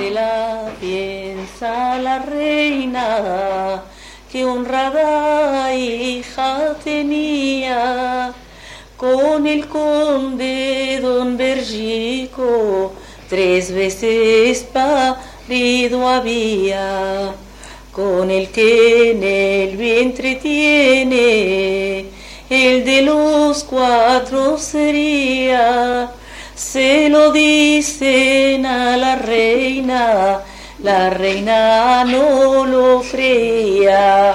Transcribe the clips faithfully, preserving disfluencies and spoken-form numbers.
se la piensa la reina, que honrada hija tenía, con el conde don Bergico, tres veces parido había, con el que en el vientre tiene, el de los cuatro sería. Se lo dicen a la reina, la reina no lo creía.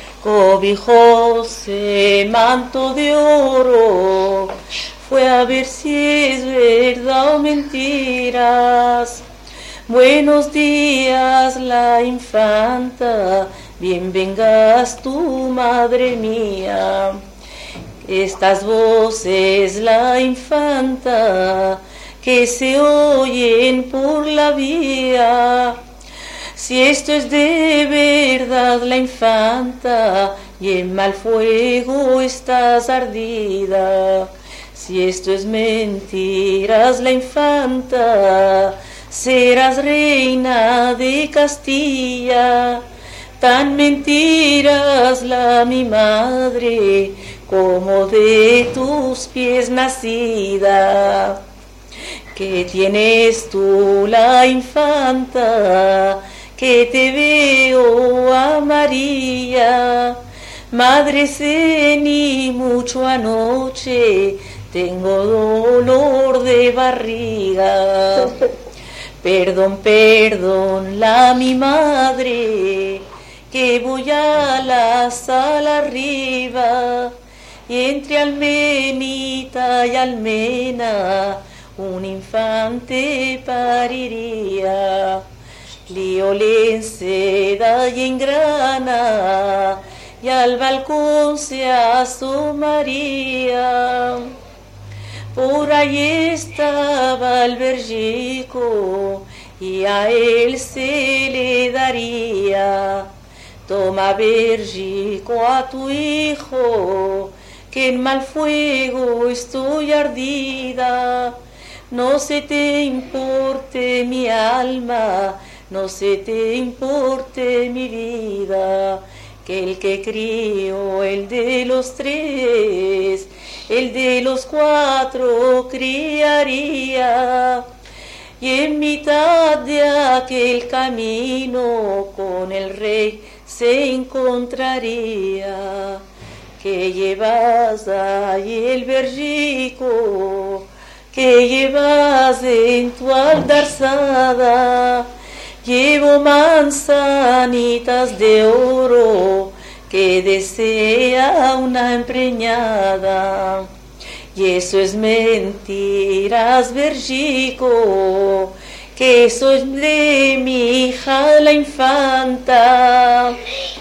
Cobijóse manto de oro, fue a ver si es verdad o mentiras. Buenos días, la infanta, bien vengas tú, madre mía. Estas voces, la infanta, que se oyen por la vía. Si esto es de verdad, la infanta, y en mal fuego estás ardida. Si esto es mentiras, la infanta, serás reina de Castilla. Tan mentiras la mi madre, como de tus pies nacida. Que tienes tú, la infanta, que te veo amarilla. Madre sení mucho anoche, tengo dolor de barriga. Perdón, perdón, la mi madre, que voy a la sala arriba, y entre almenita y almena un infante pariría. Lío en seda y en grana, y al balcón se asomaría. Por ahí estaba el Bergico, y a él se le daría. Toma, Bergico, a tu hijo, que en mal fuego estoy ardida. No se te importe mi alma, no se te importe mi vida, que el que crió, el de los tres, el de los cuatro criaría. Y en mitad de aquel camino con el rey se encontraría. Que llevas ahí el Bergico, que llevas en tu aldarzada. Llevo manzanitas de oro que desea una empreñada. Y eso es mentiras, Bergico, que eso es de mi hija la infanta.